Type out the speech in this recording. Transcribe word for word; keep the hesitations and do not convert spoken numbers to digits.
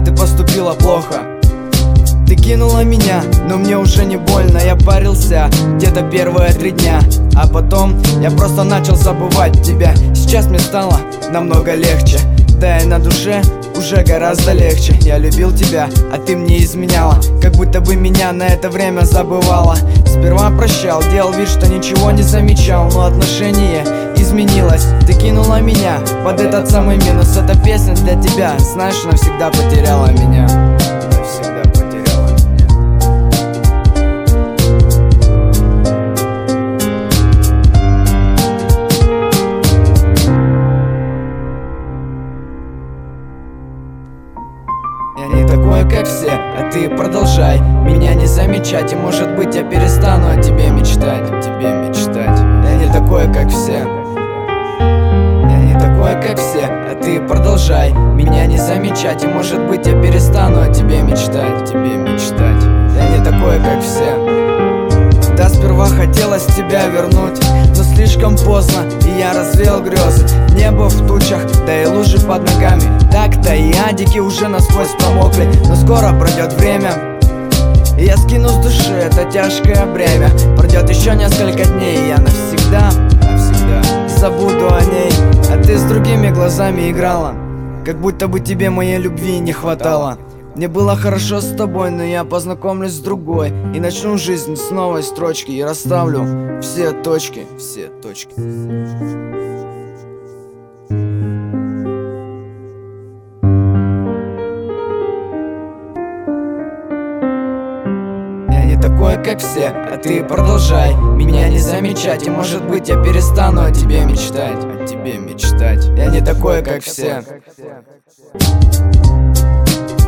ты поступила плохо. Ты кинула меня, но мне уже не больно. Я парился где-то первые три дня, а потом я просто начал забывать тебя. Сейчас мне стало намного легче, да и на душе уже гораздо легче. Я любил тебя, а ты мне изменяла, как будто бы меня на это время забывала. Сперва прощал, делал вид, что ничего не замечал, но отношение изменилось. Ты кинула меня под этот самый минус. Эта песня для тебя, знаешь, навсегда потеряла меня. Навсегда потеряла меня. Я не такой, как все, а ты продолжай меня не замечать, и может быть я перестану о тебе мечтать, о тебе мечтать. Я не такой, как все. Я не такой, как все, а ты продолжай меня не замечать, и может быть я перестану о тебе мечтать, о тебе мечтать. Я не такой, как все. Да, сперва хотелось тебя вернуть, но слишком поздно, и я развеял грезы. Небо в тучах, да и лужи под ногами. Так-то и адики уже насквозь промокли, но скоро пройдет время, и я скину с души это тяжкое бремя. Пройдет еще несколько дней, и я навсегда, навсегда забуду о ней. А ты с другими глазами играла, как будто бы тебе моей любви не хватало. Мне было хорошо с тобой, но я познакомлюсь с другой и начну жизнь с новой строчки, и расставлю все точки, все точки. Я не такой, как все, а ты продолжай меня не замечать, и может быть я перестану о тебе мечтать, о тебе мечтать. Я не такой, как все.